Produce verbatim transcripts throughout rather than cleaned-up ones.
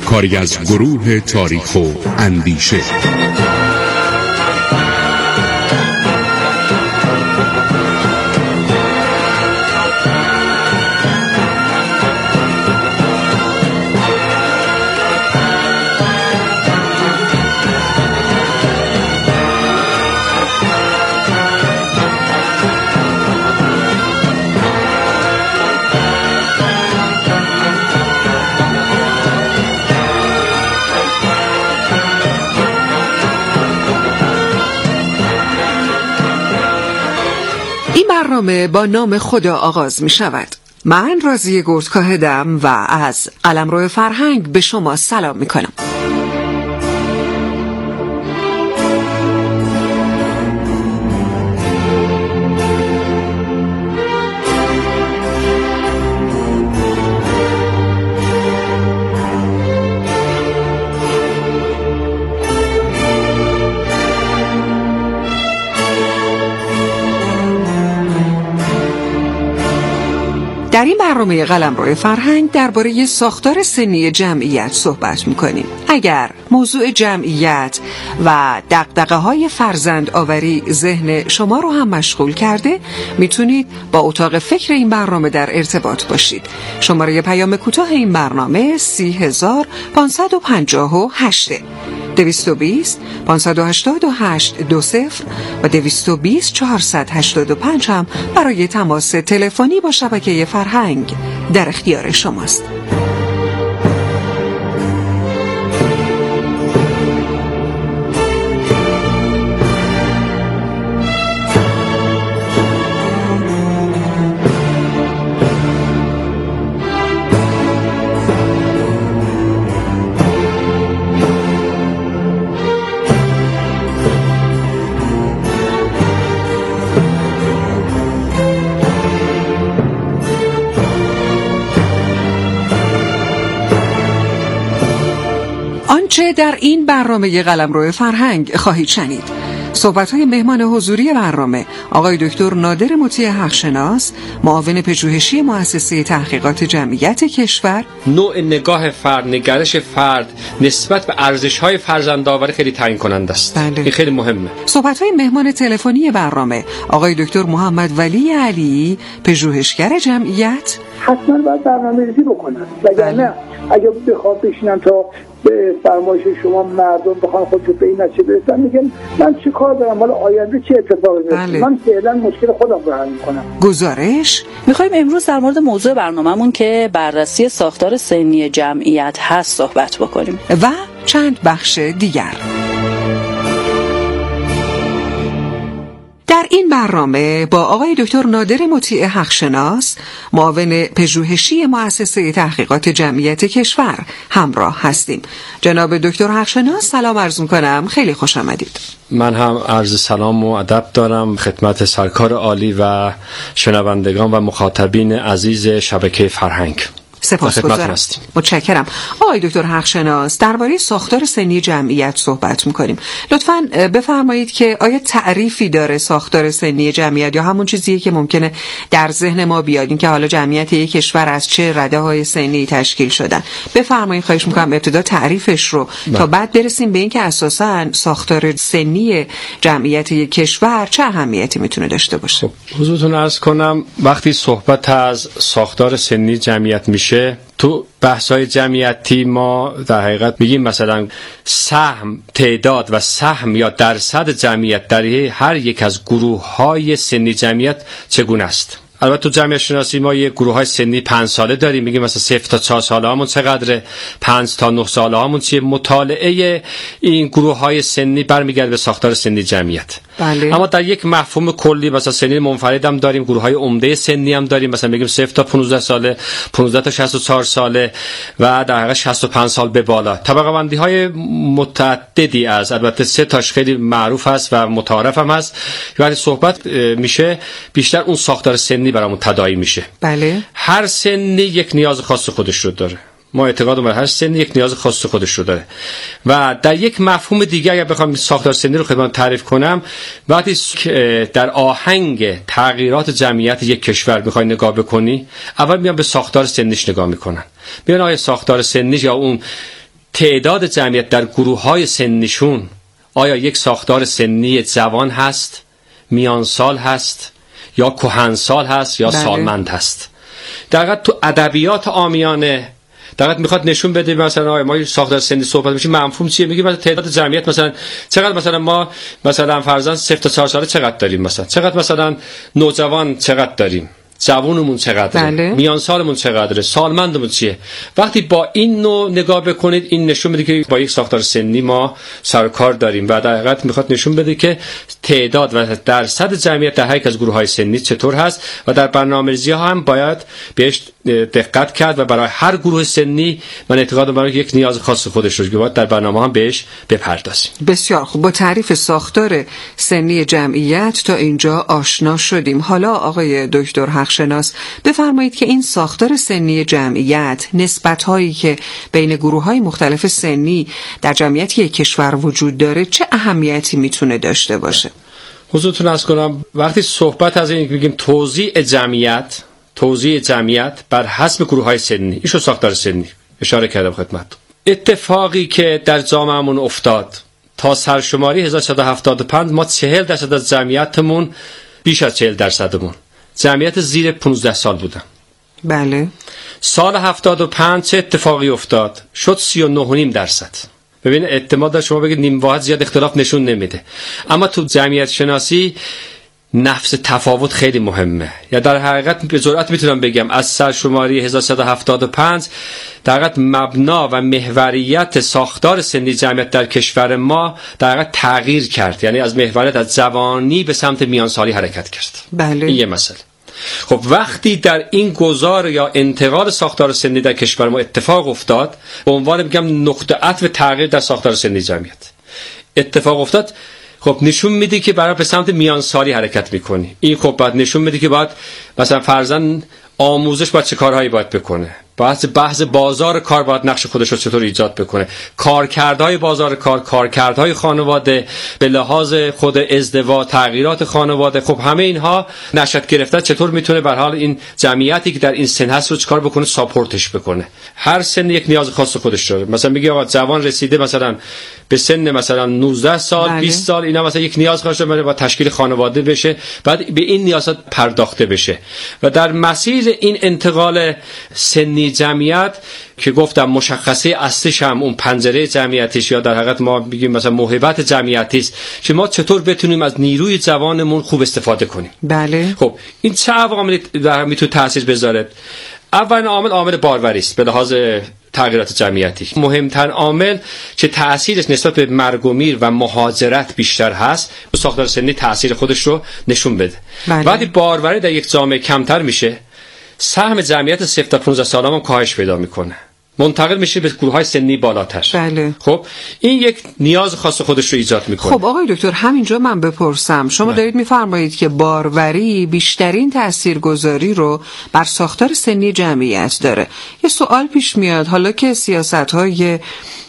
کاری از گروه تاریخ و اندیشه. برنامه با نام خدا آغاز می شود. من راضیه گردکاهدم و از قلمرو فرهنگ به شما سلام می کنم. در این برنامه قلمرو فرهنگ درباره ساختار سنی جمعیت صحبت می‌کنیم. اگر موضوع جمعیت و دغدغه‌های فرزند آوری ذهن شما رو هم مشغول کرده، میتونید با اتاق فکر این برنامه در ارتباط باشید. شماره پیام کوتاه این برنامه سی هزار پانصد و پنجاه و هشت دویست و بیست پانصد و هشتاد و هشت دو صفر و دویست و بیست چهارصد و هشتاد و پنج هم برای تماس تلفنی با شبکه فرهنگ در اختیار شماست. آنچه در این برنامه قلمرو فرهنگ خواهید شنید: صحبت‌های مهمان حضوری برنامه آقای دکتر نادر مطیع حقشناس، معاون پژوهشی مؤسسه تحقیقات جمعیت کشور. نوع نگاه فرد، نگرش فرد نسبت به ارزش‌های فرزندآوری خیلی تعیین کننده است. بله. این خیلی مهمه. صحبت‌های مهمان تلفنی برنامه آقای دکتر محمد ولی علی، پژوهشگر جمعیت. حتما باید برنامه‌ریزی بکنن، وگرنه اگه بخوام بشینن تا به فرمایش شما مردم بخوام خودشون به این نتیجه برسن، میگن من چی کار دارم، حالا آینده چه اتفاقی میفته؟ بله. من فعلا مشکل خودم رو حل میکنم. گزارش میخوایم امروز در مورد موضوع برنامه‌مون که بررسی ساختار سنی جمعیت هست صحبت بکنیم و چند بخش دیگر. در این برنامه با آقای دکتر نادر مطیع حقشناس، معاون پژوهشی مؤسسه تحقیقات جمعیت کشور همراه هستیم. جناب دکتر حقشناس سلام عرض می‌کنم، خیلی خوش آمدید. من هم عرض سلام و ادب دارم خدمت سرکار عالی و شنوندگان و مخاطبین عزیز شبکه فرهنگ. سپاسگزارم. متشکرم. آقای دکتر حقشناس، درباره ساختار سنی جمعیت صحبت می‌کنیم. لطفاً بفرمایید که آیا تعریفی داره ساختار سنی جمعیت، یا همون چیزیه که ممکنه در ذهن ما بیاد، این که حالا جمعیت یک کشور از چه رده‌های سنی تشکیل شدن؟ بفرمایید، خواهش می‌کنم ابتدا تعریفش رو با. تا بعد برسیم به این که اساساً ساختار سنی جمعیت یک کشور چه اهمیتی میتونه داشته باشه. خب حضورتون عرض کنم، وقتی صحبت از ساختار سنی جمعیت میشه، تو بحث‌های جمعیتی ما در حقیقت میگیم مثلا سهم، تعداد و سهم یا درصد جمعیت در هر یک از گروه‌های سنی جمعیت چگونه است. البته تو جمعیت شناسی ما یه گروه‌های سنی پنج ساله داریم، میگیم مثلا صفر تا چهار ساله هامون چقدره، پنج تا نه ساله هامون چیه. مطالعه این گروه‌های سنی برمیگرده به ساختار سنی جمعیت. بله. اما در یک مفهوم کلی مثلا سنی منفرد هم داریم، گروه‌های عمده سنی هم داریم، مثلا میگیم صفر تا پانزده ساله، پانزده تا شصت و چهار ساله و در حقیقت شصت و پنج سال به بالا. طبقه بندی‌های متعددی از، البته سه تاش خیلی معروف است و متعارف هم هست. وقتی صحبت میشه بیشتر اون ساختار سنی برامون تداعی میشه. بله. هر سنی یک نیاز خاص خودش رو داره. ما اعتقاد بر هر سنی یک نیاز خاص خودش رو داره. و در یک مفهوم دیگه اگر بخوام ساختار سنی رو خدمت تعریف کنم، وقتی در آهنگ تغییرات جمعیت یک کشور میخوای نگاه بکنی، اول میان به ساختار سنیش نگاه میکنن. میان آیا ساختار سنیش یا اون تعداد جمعیت در گروه‌های سنیشون آیا یک ساختار سنی جوان هست، میان سال هست یا کهنسال هست یا بله. سالمند هست. در حقیقت تو ادبیات عامیانه در حقیقت میخواد نشون بده مثلا آیا ما ساختار سنی صحبت می‌کنیم مفهوم چیه؟ میگیم مثلا تعداد جمعیت مثلا چقدر مثلا ما مثلا فرضاً صفر تا چهار ساله چقدر داریم، مثلا چقدر مثلا نوجوان چقدر داریم، جوونمون چقدره، بله. میان سالمون چقدره، سالمندمون چیه. وقتی با این نوع نگاه بکنید این نشون میده که با یک ساختار سنی ما سر کار داریم و در حقیقت میخواد نشون بده که تعداد و درصد جمعیت در هر یک از گروه‌های سنی چطور هست و در برنامه‌ریزی ها هم باید بهش دقت کرد و برای هر گروه سنی من اعتقاد دارم یک نیاز خاص خودش رو که باید در برنامه هم بهش بپردازیم. بسیار خوب، با تعریف ساختار سنی جمعیت تا اینجا آشنا شدیم. حالا آقای دکتر حقشناس بفرمایید که این ساختار سنی جمعیت، نسبت‌هایی که بین گروه‌های مختلف سنی در جمعیت یک کشور وجود داره چه اهمیتی میتونه داشته باشه؟ حضورتون عرض کنم وقتی صحبت از این میگیم توزیع جمعیت توزیع جمعیت بر حسب گروه‌های سنی، ایشو ساختار سنی اشاره کردم خدمتتون. اتفاقی که در جامعهمون افتاد تا سرشماری هزار و سیصد و هفتاد و پنج ما چهل درصد از جمعیتمون، بیش از چهل درصدمون جمعیت زیر پانزده سال بودن. بله. سال هفتاد و پنج چه اتفاقی افتاد؟ شد سی و نه و نیم درصد. ببین اعتماد داشت شما بگید نیم واحد زیاد اختلاف نشون نمیده، اما تو جمعیت شناسی نفس تفاوت خیلی مهمه. یا در حقیقت به جرئت میتونم بگم از سرشماری هزار و سیصد و هفتاد و پنج در حقیقت مبنا و محوریت ساختار سنی جمعیت در کشور ما در حقیقت تغییر کرد، یعنی از محوریت از جوانی به سمت میانسالی حرکت کرد. بله. این یه مسئله. خب وقتی در این گذار یا انتقال ساختار سنی در کشور ما اتفاق افتاد، به عنوان میگم نقطه عطف تغییر در ساختار سنی جمعیت اتفاق افتاد، خب نشون میده که برای به سمت میانسالی حرکت میکنی. این خب بعد نشون میده که باید مثلا فرضاً آموزش باید چه کارهایی باید بکنه، بحث بحث بازار کار باید نقش خودش رو چطور ایجاد بکنه، کارکردهای بازار کار، کارکردهای خانواده به لحاظ خود ازدواج، تغییرات خانواده، خب همه اینها نشأت گرفته چطور میتونه به حال این جمعیتی که در این سن هست رو چیکار بکنه، ساپورتش بکنه. هر سن یک نیاز خاص خودش داره. مثلا میگه آقا جوان رسیده مثلا به سن مثلا نوزده سال، بله. بیست سال، اینا مثلا یک نیاز خاص داره با تشکیل خانواده بشه، بعد به این نیازات پرداخته بشه و در مسیر این انتقال سنی جمعیت که گفتم مشخصه اصلیش هم اون پنجره جمعیتیش یا در حقیقت ما میگیم مثلا موهبت جمعیتی است که ما چطور بتونیم از نیروی جوانمون خوب استفاده کنیم. بله. خب این چه عواملی در میتونه تاثیر بذاره؟ اول عامل عامل باروری است به لحاظ تغییرات جمعیتی. مهمترین عامل که تأثیرش نسبت به مرگ و میر و مهاجرت بیشتر هست، ساختار سنی تأثیر خودش رو نشون بده. بله. وقتی باروری در یک جامعه کمتر میشه، سهم جمعیت صفر تا پانزده سالان هم کاهش پیدا میکنه، منتقل میشه به گروه‌های سنی بالاتر. بله. خب این یک نیاز خاص خودش رو ایجاد میکنه. خب آقای دکتر همینجا من بپرسم، شما دارید میفرمایید که باروری بیشترین تاثیرگذاری رو بر ساختار سنی جمعیت داره. یه سوال پیش میاد، حالا که سیاست‌های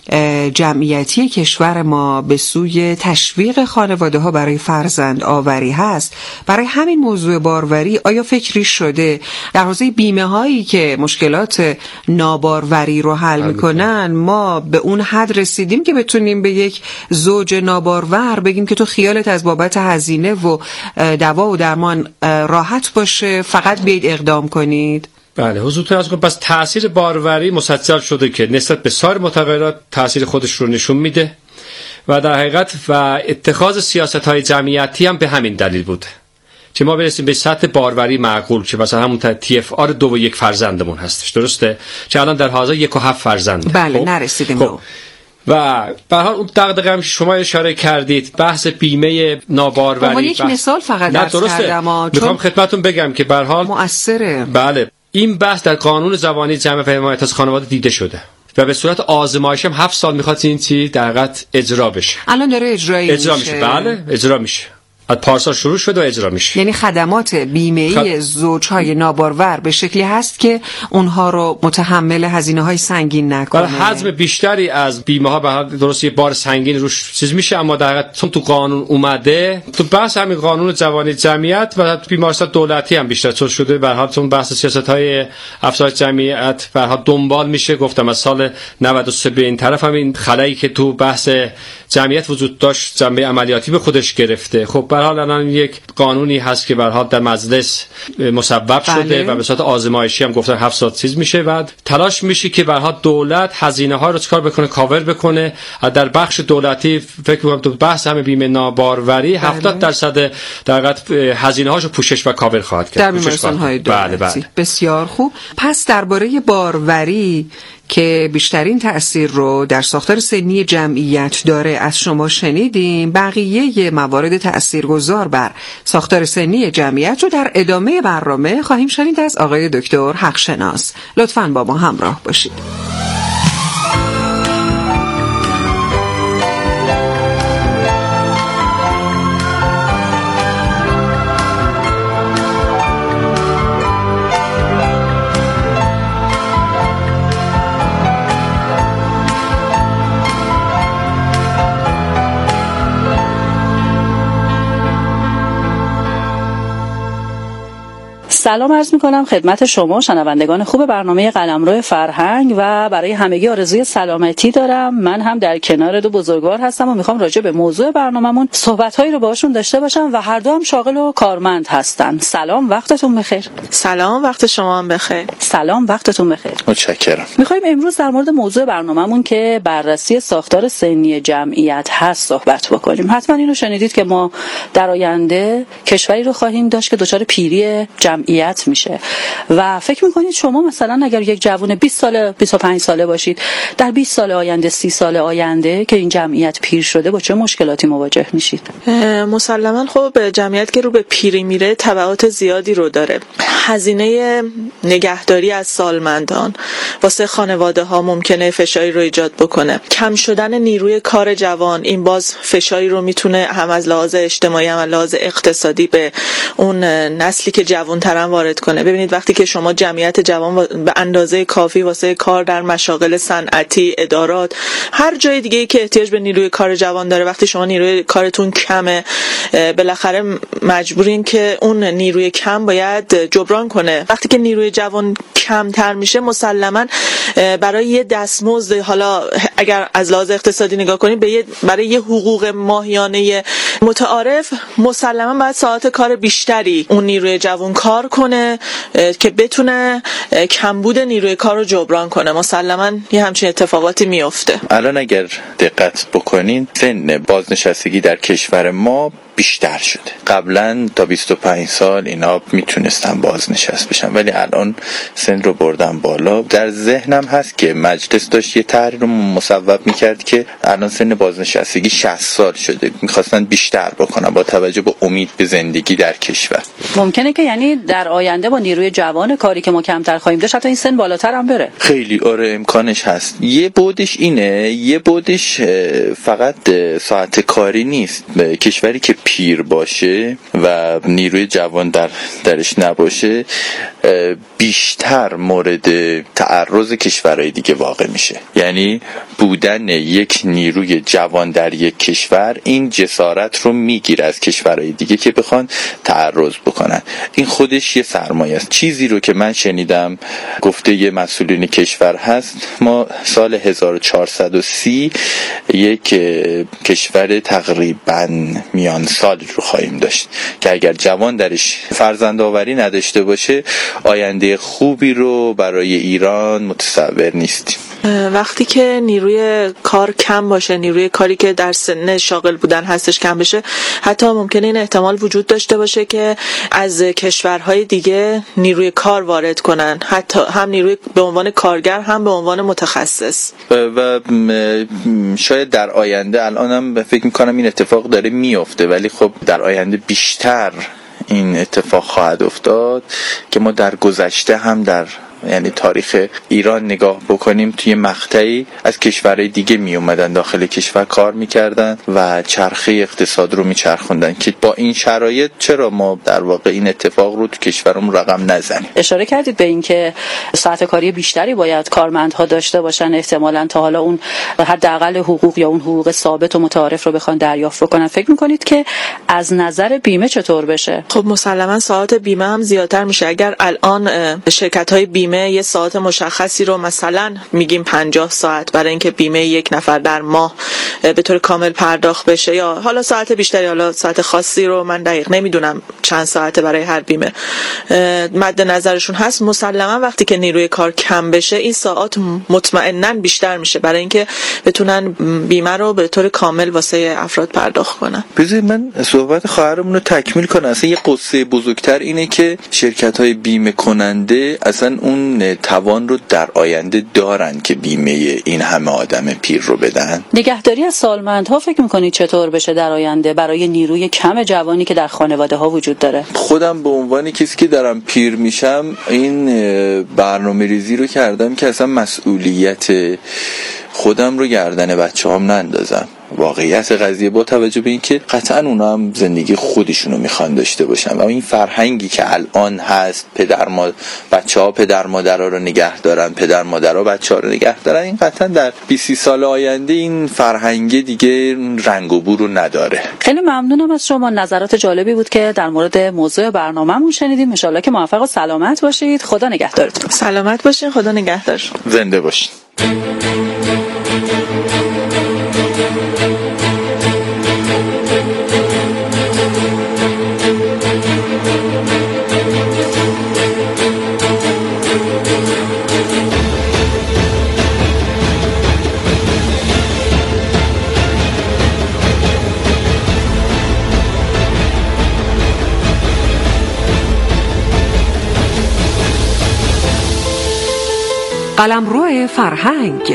جمعیتی کشور ما به سوی تشویق خانواده ها برای فرزند آوری هست، برای همین موضوع باروری آیا فکری شده در حوزه بیمه هایی که مشکلات ناباروری رو حل میکنن ما به اون حد رسیدیم که بتونیم به یک زوج نابارور بگیم که تو خیالت از بابت هزینه و دوا و درمان راحت باشه، فقط بیاید اقدام کنید؟ بله حضورتون از کنم. پس تأثیر باروری مسجل شده که نسبت به سایر متغیرات تأثیر خودش رو نشون میده و در حقیقت و اتخاذ سیاست‌های جمعیتی هم به همین دلیل بوده که ما برسیم به سطح باروری معقول که مثلا همون تی اف آر دو و یک فرزندمون هستش، درسته؟ که الان در حاضر یک و هفت فرزند. بله خب؟ نرسیدیم. خب. و به هر حال اون دغدغه هم شما اشاره کردید بحث بیمه ناباروری. من یک مثال فقط درس کردم میخوام خدمتتون بگم که به هر حال مؤثره. بله این بحث در قانون زمانی جمع و حمایت از خانواده دیده شده و به صورت آزمایش هم هفت سال میخواد این چی در حقیقت اجرا بشه. الان داره اجرایی اجرا میشه. میشه. بله اجرا میشه. از پارسال شروع شده و اجرا میشه. یعنی خدمات بیمه‌ای خد... زوجهای نابارور به شکلی هست که اونها رو متحمل هزینه‌های سنگین نکنه. برای حجم بیشتری از بیمه‌ها به درست یه بار سنگین روش چیز میشه، اما در حقیقت چون تو قانون اومده، تو بحث همین قانون جوانی جمعیت و بیمارستان دولتی هم بیشتر چون شده، به هر حال چون بحث سیاست‌های افزایش جمعیت به هر حال دنبال میشه. گفتم از سال نود و سه به این طرف هم این خلایی که تو بحث جمعیت وجود داشت جنبه عملیاتی به خودش گرفته. خب به هر حال الان یک قانونی هست که به هر حال در مجلس مصوب شده بله. و به صورت آزمایشی هم گفتن هفت سال چیز میشه. بعد تلاش میشه که به هر حال دولت هزینه ها رو چکار بکنه، کاور بکنه. در بخش دولتی فکر می‌کنم تو بحث همه بیمه ناباروری بله. هفتاد درصد در حقیقت هزینه هاشو پوشش و کاور خواهد کرد در بیمارستان‌های دولتی. بله بله. بسیار خوب. پس درباره باروری که بیشترین تأثیر رو در ساختار سنی جمعیت داره از شما شنیدیم، بقیه موارد تأثیرگذار بر ساختار سنی جمعیت رو در ادامه برنامه خواهیم شنید از آقای دکتر حقشناس. لطفاً با ما همراه باشید. سلام عرض می‌کنم خدمت شما شنوندگان خوب برنامه قلمرو فرهنگ و برای همگی آرزوی سلامتی دارم. من هم در کنار دو بزرگوار هستم و میخوام راجع به موضوع برنامه‌مون صحبت‌هایی رو باهاشون داشته باشم و هر دو هم شاغل و کارمند هستن. سلام، وقتتون بخیر. سلام، وقت شما هم بخیر. سلام، وقتتون بخیر. متشکرم. میخوایم امروز در مورد موضوع برنامه‌مون که بررسی ساختار سنی جمعیت هست صحبت بکنیم. حتما اینو شنیدید که ما در آینده کشوری رو خواهیم داشت که دچار پیری جمعیت میشه و فکر میکنید شما مثلا اگر یک جوون بیست ساله بیست و پنج ساله باشید، در بیست سال آینده سی سال آینده که این جمعیت پیر شده با چه مشکلاتی مواجه میشید؟ مسلماً خب جمعیت که رو به پیری میره تبعات زیادی رو داره. هزینه نگهداری از سالمندان واسه خانواده ها ممکنه فشاری رو ایجاد بکنه. کم شدن نیروی کار جوان این باز فشاری رو میتونه هم از لحاظ اجتماعی هم از لحاظ اقتصادی به اون نسلی که جوان‌ترن وارد کنه. ببینید وقتی که شما جمعیت جوان به اندازه کافی واسه کار در مشاغل صنعتی، ادارات، هر جای دیگه‌ای که احتیاج به نیروی کار جوان داره، وقتی شما نیروی کارتون کمه، بالاخره مجبورین که اون نیروی کم باید جبران کنه. وقتی که نیروی جوان کمتر میشه مسلماً برای یه دستمزد، حالا اگر از لحاظ اقتصادی نگاه کنید به برای یه حقوق ماهیانه متعارف مسلماً باید ساعت کار بیشتری اون نیروی جوان کار کنه که بتونه کمبود نیروی کار رو جبران کنه. مسلماً یه همچین اتفاقاتی میفته. الان اگر دقت بکنین سن بازنشستگی در کشور ما بیشتر شده. قبلا تا بیست و پنج سال اینا میتونستن بازنشست بشن، ولی الان سن رو بردن بالا. در ذهنم هست که مجلس داشت یه طرحی رو مصوب میکرد که الان سن بازنشستگی شصت سال شده، میخواستن بیشتر بکنن با توجه به امید به زندگی در کشور. ممکنه که یعنی در آینده با نیروی جوان کاری که ما کمتر خواهیم داشت حتی این سن بالاتر هم بره. خیلی آره امکانش هست. یه بودش اینه، یه بودش فقط ساعت کاری نیست. کشوری که پیر باشه و نیروی جوان در درش نباشه بیشتر مورد تعرض کشورهای دیگه واقع میشه. یعنی بودن یک نیروی جوان در یک کشور این جسارت رو میگیره از کشورهای دیگه که بخوان تعرض بکنن. این خودش یه سرمایه است. چیزی رو که من شنیدم گفته یه مسئولین کشور هست، ما سال هزار و چهارصد و سی یک کشور تقریبا میان سال رو خواهیم داشت که اگر جوان درش فرزند آوری نداشته باشه آینده خوبی رو برای ایران متصور نیستیم. وقتی که نیروی کار کم باشه، نیروی کاری که در سن شاغل بودن هستش کم بشه، حتی ممکنه این احتمال وجود داشته باشه که از کشورهای دیگه نیروی کار وارد کنن، حتی هم نیروی به عنوان کارگر هم به عنوان متخصص. و شاید در آینده، الانم فکر میکنم این اتفاق داره میفته، ولی خب در آینده بیشتر این اتفاق خواهد افتاد که ما در گذشته هم در یعنی تاریخ ایران نگاه بکنیم، توی مقطعی از کشورهای دیگه می اومدن داخل کشور کار میکردن و چرخه اقتصاد رو میچرخوندن که با این شرایط چرا ما در واقع این اتفاق رو تو کشورمون رقم نزنیم. اشاره کردید به این که ساعت کاری بیشتری باید کارمندها داشته باشن، احتمالاً تا حالا اون حداقل حقوق یا اون حقوق ثابت و متعارف رو بخوان دریافت بکنن. فکر میکنید که از نظر بیمه چطور بشه؟ خب مسلما ساعت بیمه هم زیادتر میشه. اگر الان شرکت‌های بیمه یه ساعت مشخصی رو مثلا میگیم پنجاه ساعت برای اینکه بیمه یک نفر در ماه به طور کامل پرداخت بشه، یا حالا ساعت بیشتری، حالا ساعت خاصی رو من دقیق نمیدونم چند ساعته برای هر بیمه مد نظرشون هست، مسلما وقتی که نیروی کار کم بشه این ساعات مطمئناً بیشتر میشه برای اینکه بتونن بیمه رو به طور کامل واسه افراد پرداخت کنن. بذارید من صحبت خواهرمون رو تکمیل کنم. اصلا یه قصه بزرگتر اینه که شرکت‌های بیمه کننده اصلا اون توان رو در آینده دارن که بیمه این همه آدم پیر رو بدن. نگهداری از سالمندها فکر می‌کنید چطور بشه در آینده برای نیروی کم جوانی که در خانواده‌ها وجود داره؟ خودم به عنوان کسی که دارم پیر میشم این برنامه‌ریزی رو کردم که اصلا مسئولیت خودم رو گردن بچه‌هام نندازم. واقعیت قضیه با توجه به این که قطعا اونا هم زندگی خودشونو میخوان داشته باشن و این فرهنگی که الان هست، پدر ما بچه‌ها پدر مادرها رو نگه دارن، پدر مادرها بچه‌ها رو نگه دارن، این قطعا در بیست سال آینده این فرهنگ دیگه رنگ و بو رو نداره. خیلی ممنونم از شما، نظرات جالبی بود که در مورد موضوع برنامه‌مون شنیدیم. ان شاءالله که موفق و سلامت باشید. خدا نگهدارتون. سلامت باشین. خدا نگهدار. زنده باشین. قلمرو فرهنگ.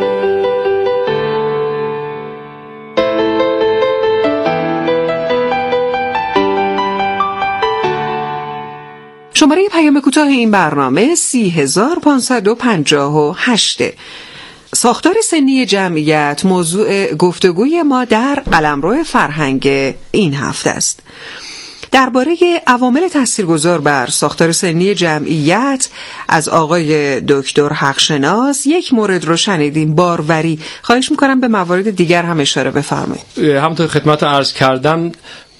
شماره پیام کوتاه این برنامه سی هزار پانصد و پنجاه و هشت. ساختار سنی جمعیت موضوع گفتگوی ما در قلمرو فرهنگ این هفته است. درباره عوامل تاثیرگذار بر ساختار سنی جمعیت از آقای دکتر حقشناس یک مورد رو شنیدیم، باروری. خواهش میکنم به موارد دیگر هم اشاره بفرمایید. همونطور خدمت عرض کردم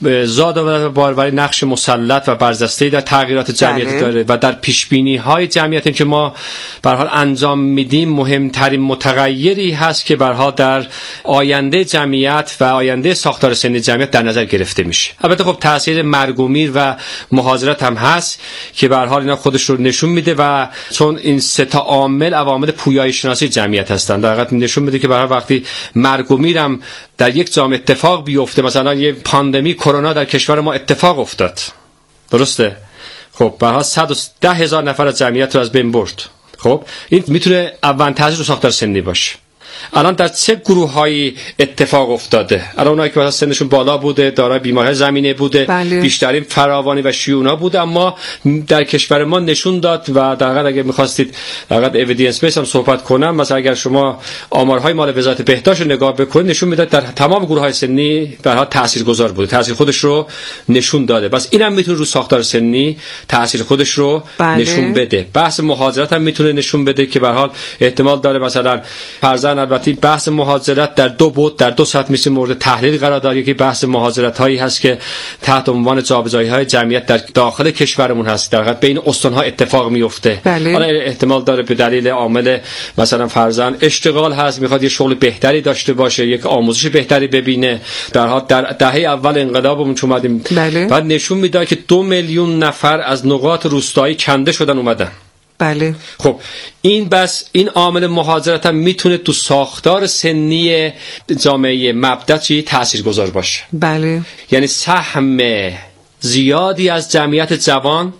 زاد و باروری نقش مسلط و برجسته‌ای در تغییرات جمعیت بله. داره و در پیشبینی‌های جمعیت که ما به هر حال انجام میدیم مهمترین متغیری هست که به هر حال در آینده جمعیت و آینده ساختار سنی جمعیت در نظر گرفته میشه. البته خب تاثیر مرگ و میر و مهاجرت هم هست که به هر حال اینا خودش رو نشون میده و چون این سه تا عامل عوامل پویایی شناسی جمعیت هستند، در حقیقت نشون میده که به هر حال وقتی مرگ و میر هم در یک جامعه اتفاق بیفته، مثلا یه پاندمی کرونا در کشور ما اتفاق افتاد، درسته؟ خب به هر حال صد و ده هزار نفر از جمعیت رو از بین برد. خب این میتونه اولین تاثیر رو ساختار سنی باشه. الان در چه گروه‌هایی اتفاق افتاده؟ الان اونایی که مثلا سنشون بالا بوده، دارای بیماری‌های زمینه بوده، بله. بیشترین فراوانی و شیوع‌ها بوده، اما در کشور ما نشون داد و در واقع اگه می‌خواستید در واقع اوییدنس بیس هم صحبت کنم، مثلا اگر شما آمارهای مال وزارت بهداشت رو نگاه بکنید نشون میداد در تمام گروه‌های سنی در حال تاثیرگذار بوده، تاثیر خودش رو نشون داده. بس اینم میتونه رو ساختار سنی تاثیر خودش رو بله. نشون بده. بحث مهاجرت هم میتونه نشون بده که به هر حال احتمال داره مثلا فرزند، البته بحث مهاجرت در دو بود در دو سطح میشه مورد تحلیل قرار داره. یکی بحث مهاجرت هایی هست که تحت عنوان جابجایی های جمعیت در داخل کشورمون هست، در واقع بین استان ها اتفاق میفته. بله. حالا احتمال داره به دلیل عامل مثلا فرزند اشتغال هست، میخواد یه شغل بهتری داشته باشه، یک آموزش بهتری ببینه. در حال در دهه اول انقلابمون چون اومدیم بله. بعد نشون میداد که دو میلیون نفر از نقاط روستایی کنده شدن اومدن. بله. خب این بس این عامل مهاجرت هم میتونه تو ساختار سنی جامعه مبدأ چی تاثیرگذار باشه. بله. یعنی سهم زیادی از جمعیت جوان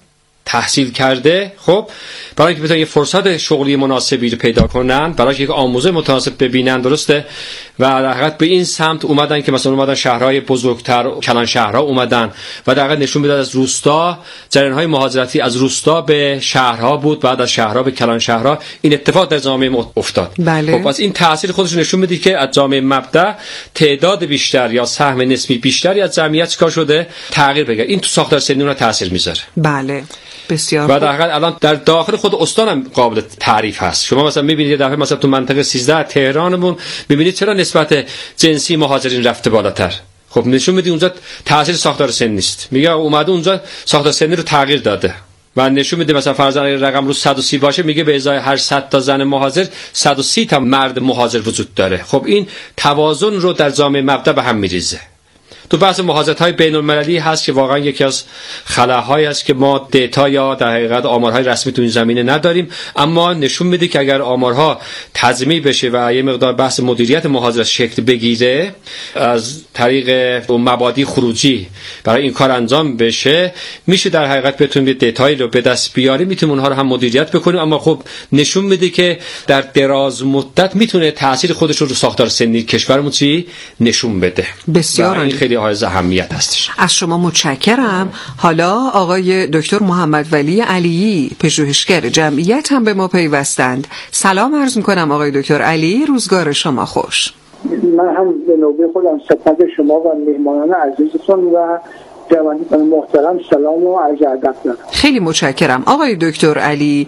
تحصیل کرده، خب برای اینکه بتونن یه فرصت شغلی مناسبی رو پیدا کنن، برای اینکه آموزش متناسب ببینن، درسته، و در حقیقت به این سمت اومدن که مثلا اومدن شهرهای بزرگتر، کلان شهرها اومدن و در حقیقت نشون میداد از روستا، جریان‌های مهاجرتی از روستا به شهرها بود، بعد از شهرها به کلان شهرها. این اتفاق در جامعه افتاد. بله. خب پس این تاثیر خودش نشون میده که از جامعه مبدأ تعداد بیشتر یا سهم نسبی بیشتری از جمعیت چیکار شده؟ تغییر بگیره. این تو ساختار سنی اون تاثیر میذاره. بله. بسیار. و در حقیقت الان در داخل خود استان هم قابل تعریف هست. شما مثلا میبینید یه دفعه مثلا تو منطقه سیزده تهرانمون میبینید چرا نسبت جنسی مهاجرین رفته بالاتر. خب نشون میده اونجا تاثیر ساختار سنی است. میگه اومده اونجا ساختار سنی رو تغییر داده. و نشون میده مثلا فرضاً رقم رو صد و سی باشه، میگه به ازای هر صد تا زن مهاجر صد و سی تا مرد مهاجر وجود داره. خب این توازن رو در جامعه مبدأ به هم میریزه. تو بحث مهاجرت‌های بین‌المللی هست که واقعا یکی از خلاهایی است که ما دیتا یا در حقیقت آمارهای رسمی تو این زمینه نداریم، اما نشون میده که اگر آمارها تضمین بشه و یه مقدار بحث مدیریت مهاجرت شکل بگیره، از طریق مبادی خروجی برای این کار انجام بشه، میشه در حقیقت بتونیم دیتایی رو به دست بیاریم، میتونیم اونها رو هم مدیریت بکنیم. اما خب نشون میده که در دراز مدت میتونه تاثیر خودش رو رو ساختار سنی کشورمون چی نشون بده. بسیار این خیلی های اهمیت هستش. از شما متشکرم. حالا آقای دکتر محمد ولی علی، پژوهشگر جمعیت، هم به ما پیوستند. سلام عرض میکنم آقای دکتر علی، روزگار شما خوش. من هم به نوبه خودم خدمت شما و مهمانان عزیزتون و جوانان محترم سلام و عرض ادب دارم. خیلی متشکرم آقای دکتر علی.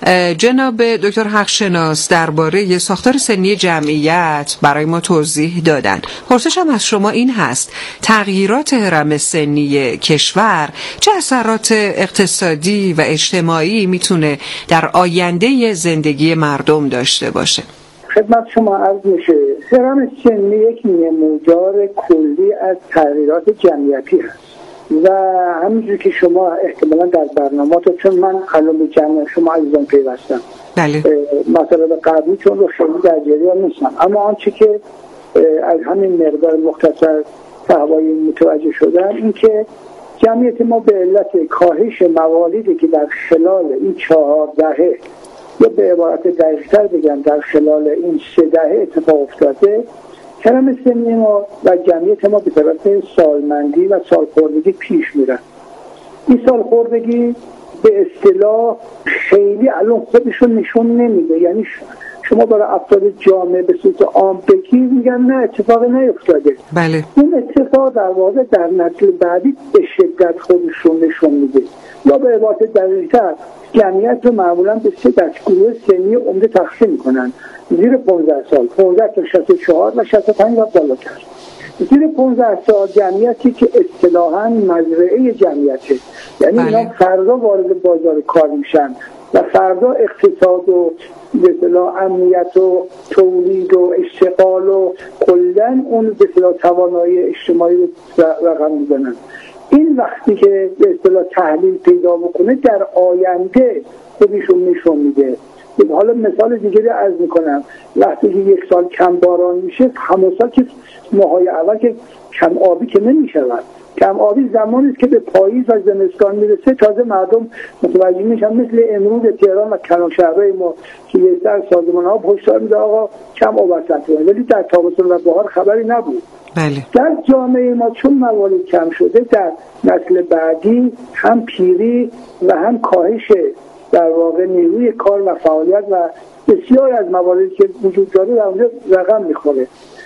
جناب دکتر حقشناس درباره ساختار سنی جمعیت برای ما توضیح دادن. پرسشم از شما این هست: تغییرات هرم سنی کشور چه اثرات اقتصادی و اجتماعی میتونه در آینده زندگی مردم داشته باشه؟ خدمت شما عرض میشه هرم سنی یک نمودار کلی از تغییرات جمعیتی هست و همینجور که شما احتمالا در برنامه‌تون، چون من الان به جمع شما عزیزان پیوستم، بله، مطالب قبلی چون رو خیلی در جریان نیستم، اما آنچه که از همین مقدار مختصر تحوایی متوجه شدن این که جمعیت ما به علت کاهش موالیدی که در خلال این چهار دهه یا به عبارت دقیق‌تر بگم در خلال این سه دهه اتفاق افتاده، هرم سنی ما و جمعیت ما به طرف سالمندی و سالخوردگی پیش میره. این سالخوردگی به اصطلاح خیلی الان خودشون نشون نمیده، یعنی شما برای افراد جامعه به صورت عام بگی میگن نه اتفاق نیفتاده. بله. این اتفاق در واقع در نسل بعدی به شدت خودشون نشون میده، یا به عبارت دقیق‌تر جمعیت رو معمولا به سه دستگروه سنی عمده تقسیم میکنن: زیر پانزده سال، پانزده تا شصت و چهار و شصت و پنج و بالاتر. زیر پانزده سال جمعیتی که اصطلاحاً مزرعه جمعیته، یعنی بله. اینا فردا وارد بازار کار میشن و فردا اقتصاد و به اصطلاح امنیت و تولید و اشتغال و کلاً اون به اصطلاح توانایی اجتماعی رو رقم میزنن. این وقتی که به اصطلاح تحلیل پیدا بکنه در آینده خودشون نشون میده. حالا مثال دیگری عرض میکنم، وقتی که یک سال کم باران میشه، همون سال که ماهای اول که کم آبی که نمیشود، کم آبی زمانی است که به پاییز و زمستان میرسه تازه مردم متوجه میشن، مثل امروز تهران و کلان شهرهای ما که یک در سازمان ها هشدار میده آقا کم آب است، ولی در تابستان و بهار خبری نبود. بله. در جامعه ما چون موارد کم شده، در نسل بعدی هم پیری و هم کاهش در واقع نیروی کار و فعالیت و بسیار از مواردی که وجود داره در اونجا رقم میخوره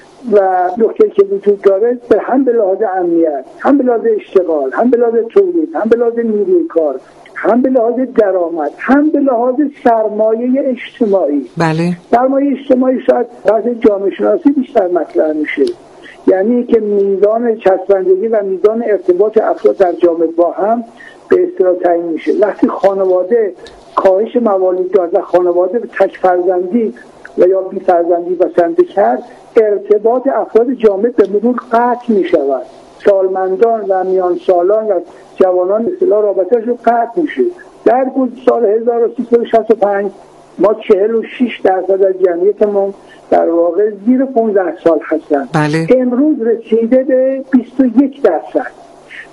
و نکته که وجود داره هم به لحاظ امنیت، هم به لحاظ اشتغال، هم به لحاظ تولید، هم به لحاظ نیروی کار، هم به لحاظ درآمد، هم به لحاظ سرمایه اجتماعی. بله. سرمایه اجتماعی شاید بحث جامعه شناسی بیشتر مطرح میشه، یعنی که میزان چسبندگی و میزان ارتباط افراد در جامعه با هم به اصطلاح تعیین میشه. وقتی خانواده کاهش موالید داد و خانواده به تک فرزندی و یا بی فرزندی بسنده کرد، ارتباط افراد جامعه به مرور قطع میشود. سالمندان و میان سالان و جوانان به اصطلاح رابطه‌شون قطع میشه. در سال هزار و سیصد و شصت و پنج ما چهل و شش درصد از جمعیتمون در واقع زیر پانزده سال هستند. بله. امروز رسیده به بیست و یک درصد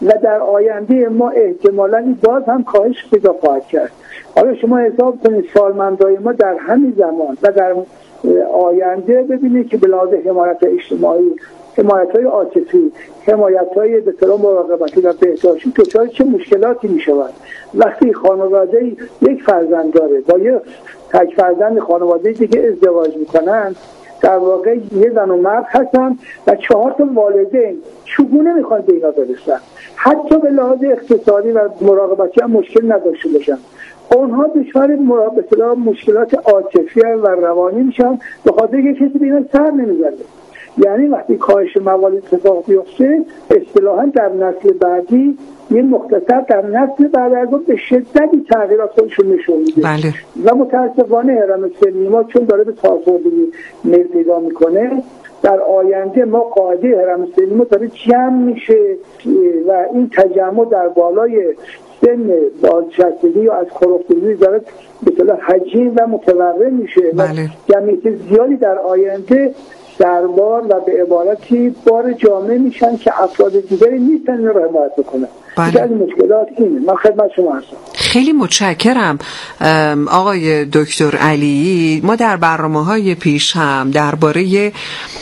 و در آینده ما احتمالاً باز هم کاهش پیدا خواهد کرد. حالا شما حساب کنید سالمندای ما در همین زمان و در آینده ببینید که به لحاظ حمایت اجتماعی، حمایت‌های عاطفی، حمایت‌های به اصطلاح مراقبتی و بهداشتی دچار چه مشکلاتی می‌شود. وقتی خانواده یک فرزند داره با یک تک فرزند خانواده دیگه ازدواج می‌کنن، در واقع یه زن و مرد هستن و چهار تا والدین چگونه میخوان به اینا برسن، حتی به لحاظ اقتصادی و مراقبتی هم مشکل نداشته باشن. اونها دچار مراقبت مشکلات عاطفی و روانی میشن به خاطر اینکه کسی به اینا سر نمیزنه. یعنی وقتی کاهش موارد اتفاق بیفته اصطلاحاً در نسل بعدی یه مختصر در نسل بعد از اون به شدتی تغییرات خودشون نشون میده. بله. و متاسفانه هرم سنی ما چون داره به تازه‌گیری میل پیدا میکنه، در آینده ما قاعده هرم سنی ما داره جمع میشه و این تجمع در بالای سن بازنشستگی یا از خرفتگی داره به اصطلاح حجیم و متورم میشه. بله. و جمعیت زیادی در آینده دربار و به عبارتی بار جامعه میشن که افراد دیگری نیستن این رو حمایت بکنن. بله. این مشکلات اینه. من خدمت شما هستم. خیلی متشکرم آقای دکتر علی. ما در برنامه‌های پیش هم درباره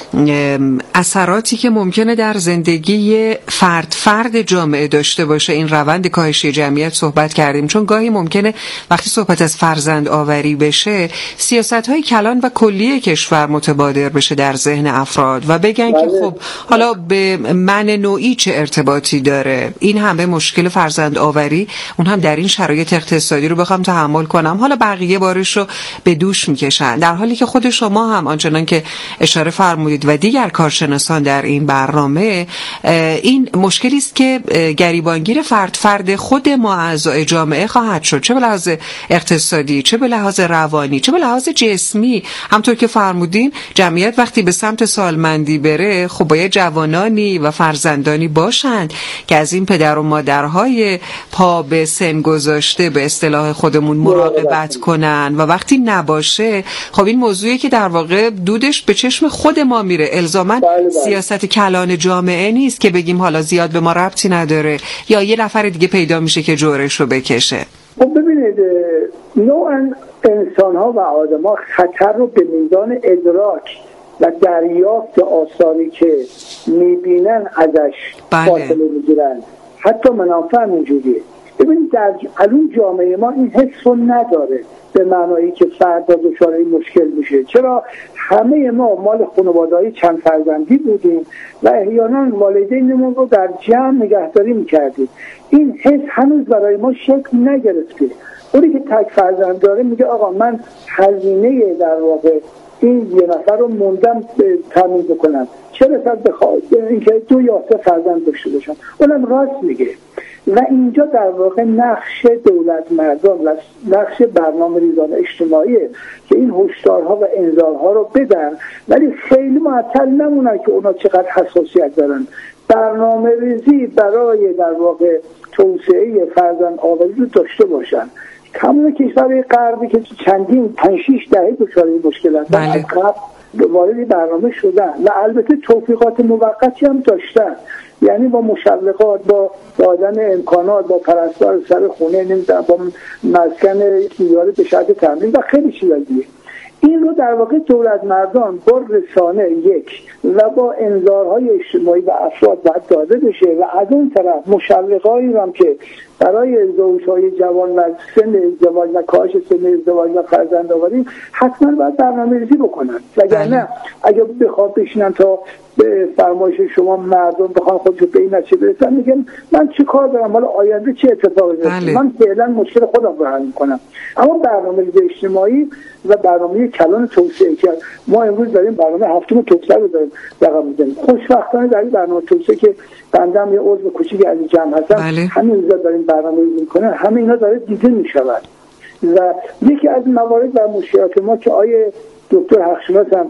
اثراتی که ممکنه در زندگی فرد فرد جامعه داشته باشه این روند کاهش جمعیت صحبت کردیم، چون گاهی ممکنه وقتی صحبت از فرزند آوری بشه سیاست‌های کلان و کلی کشور متبادر بشه در ذهن افراد و بگن بله. که خب حالا به من نوعی چه ارتباطی داره این همه مشکل فرزند آوری، اون هم در این شرایط اقتصادی رو بخوام تحمل کنم، حالا بقیه بارش رو به دوش میکشن، در حالی که خود شما هم آنچنان که اشاره فرمودید و دیگر کارشناسان در این برنامه این مشکلی است که گریبانگیر فرد فرد خود ما اعضای جامعه خواهد شد، چه به لحاظ اقتصادی، چه به لحاظ روانی، چه به لحاظ جسمی. همطور که فرمودین جمعیت وقتی به سمت سالمندی بره خب باید جوانانی و فرزندانی باشند که از این پدر و مادرهای پا به سن گذاشته به اصطلاح خودمون مراقبت کنن و وقتی نباشه خب این موضوعی که در واقع دودش به چشم خود ما میره، الزاماً سیاست کلان جامعه نیست که بگیم حالا زیاد به ما ربطی نداره یا یه نفر دیگه پیدا میشه که جورش رو بکشه. خب ببینید نوعاً انسان ها و آدم ها خطر رو به میزان ادراک و دریافت آثاری که میبینن ازش فاصله میگیرن، حتی منافع اینجوریه. ببینید در الان جامعه ما این حس رو نداره به معنایی که فردا دچار این مشکل میشه. چرا؟ همه ما مال خانواده‌ای چند فرزندی بودیم و احیانا والدینمون رو در جمع نگهداری میکردیم. این حس هنوز برای ما شکل نگرفته. اونی که تک فرزند داره میگه آقا من هزینه در واقع این یه نفر رو موندم تامین بکنم، چه رسد بخواد اینکه دو یا سه فرزند داشته باشم. اونم راست میگه. و اینجا در واقع نقش دولت مردم و نقش برنامه ریزان اجتماعیه که این هشدارها و انذارها رو بدن، ولی خیلی معطل نمونن که اونا چقدر حساسیت دارن. برنامه ریزی برای در واقع توسعه فرزند آوری رو داشته باشن. تمام کشورهای غربی که چندین پنج شش دهه دچار این مشکل هستن از قبل وارد برنامه شدن و البته توفیقات موقتی هم داشتن، یعنی با مشوقات، با دادن امکانات، با پرستار سر خونه، نمیدونم با مسکن سیاره به شرط تامین و خیلی چیزا دیگه. این رو در واقع دولت مردان با رسانه یک و با انذارهای اجتماعی و افراد باید داده بشه و از اون طرف مشوقایی هم که برای زوجهای جوان و سن ازدواج و کاهش سن ازدواج و فرزندآوری حتما باید برنامه‌ریزی بکنن. وگرنه اگه بخواد بشینن تا به فرمایش شما مردم بخوان خودشون به این نتیجه برسن میگن من چه کار دارم، حالا آینده چه اتفاقی میفته، من فعلا مشکل خودم رو حل میکنم. اما برنامه‌ریزی اجتماعی و برنامه کلان توسعه که ما امروز داریم برنامه هفتم توسعه رو داریم رقم میزنیم. خوشبختانه در این برنامه توسعه که بندم یه عضو کوچیکی از جمع هستم، همین روزا داریم برنامه‌ریزی میکنن، همه اینا داره دیده میشود. و یکی از موارد و مشکلات ما که آیه دکتر حقشناس هم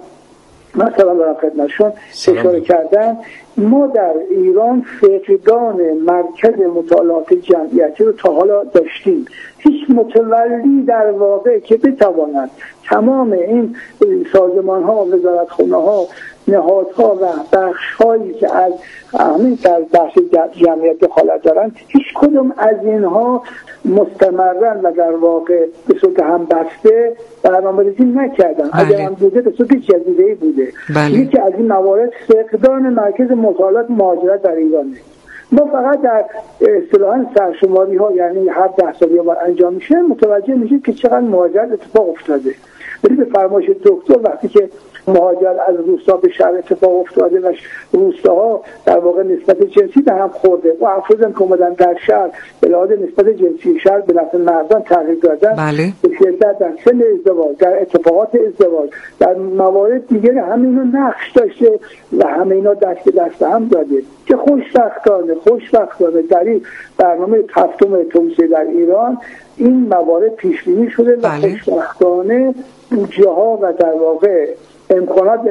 مثلا دارم خدمتشون اشاره کردن، ما در ایران فقدان مرکز مطالعات جمعیتی رو تا حالا داشتیم. هیچ متولی در واقع که بتواند تمام این سازمان ها، وزارتخانه ها نهادها و بخش‌هایی که از همین در بخش جمعیت دخالت دارن، هیچ کدوم از اینها مستمرن و در واقع به صورت هم بسته برنامه‌ریزی نکردن. اگر هم بوده به صورت جزیره‌ای بوده. یکی از این موارد فقدان مرکز مطالعات مهاجرت در ایرانه. ما فقط در اصطلاحاً سرشماری ها، یعنی هر ده سال یه بار انجام میشه، متوجه میشیم که چقدر مهاجرت اتفاق افتاده. ولی به فرمایش دکتر وقتی که مهاجرت از روستا به شهر اتفاق افتاده و روستاها در واقع نسبت جنسی به هم خورده و افرادی که اومدن در شهر به لحاظ نسبت جنسی شهر به نفع مردان تغییر دادن، بله. به شدت در سن ازدواج، در اتفاقات ازدواج، در موارد دیگر همه اینا نقش داشته و همه اینا دست به دست هم داده که خوشبختانه خوشبختانه در این برنامه هفتم توسعه در ایران این موارد پیش بینی شده و بله. خوشبختانه بودجه ها و در واقع امکانات